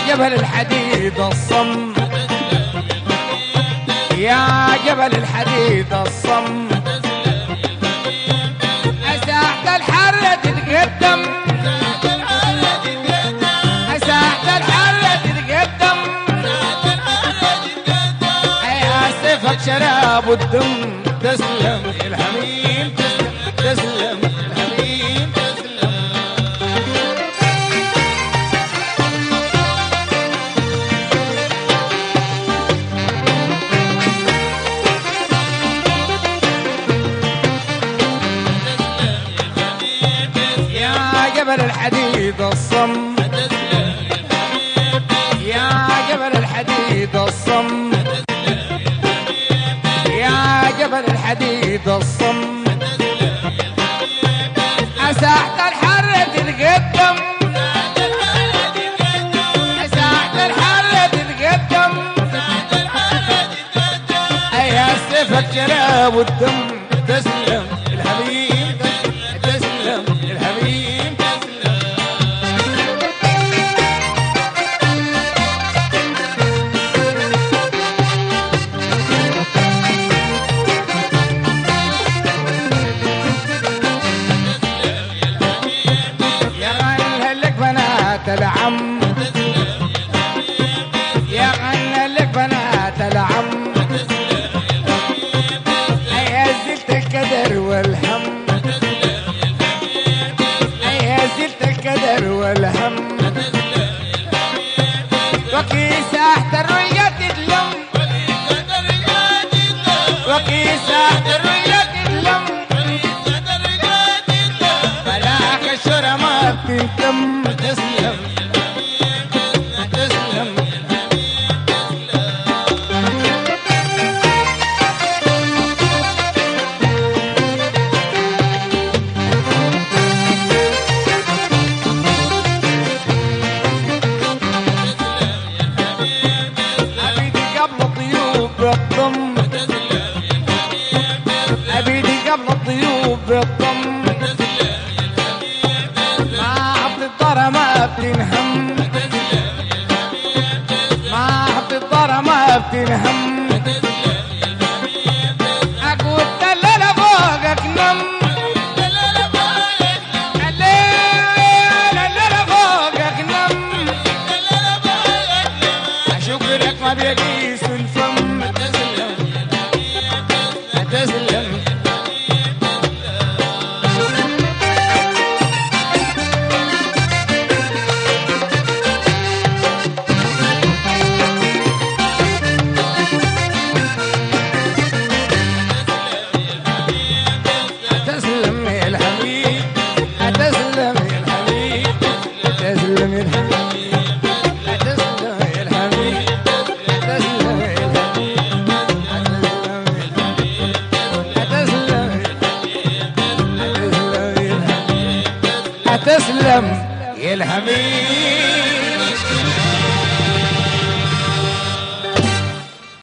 جبل الحديد الصم، يا جبل الحديد الصم، ساعة الحرة تتقدم، ساعة الحرة تتقدم، يا سيفك شراب والدم. تسلم الحميم، تسلم تسلم الحميم، تسلم. يا جبل الحديد الصم، يا جبل الحديد الصم، يا جبل الحديد الصم، ساعة الحرة تتقدم، ساعة الحرة تتقدم، يا سيفك شراب والدم. تسلم الحبيب، تسلم الحبيب، تسلم. يا غنى لك بنات العم، يا غنى لك بنات العم، يا زلت الكدر والهم، يا زلت الكدر والهم، وكيس تحت الرؤية تتلم، وكيس تحت الرؤية تتلم، فلاك الشرى ما بتنتم. تسلم تسلم. أبيدي قبل الطيوب بالضم، أبيدي قبل الطيوب بالضم، ما حط الضرة ما بتنهم، ما حط الضرة ما بتنهم، أقول دلالة فوقك نم، دلالة فوقك نم، شكرك ما بيقيس الفم. تسلم تسلم. تسلم يا الحبيب، تسلم يا الحبيب، تسلم يا الحبيب، تسلم يا الحبيب، تسلم يا الحبيب، تسلم يا الحبيب، تسلم يا الحبيب.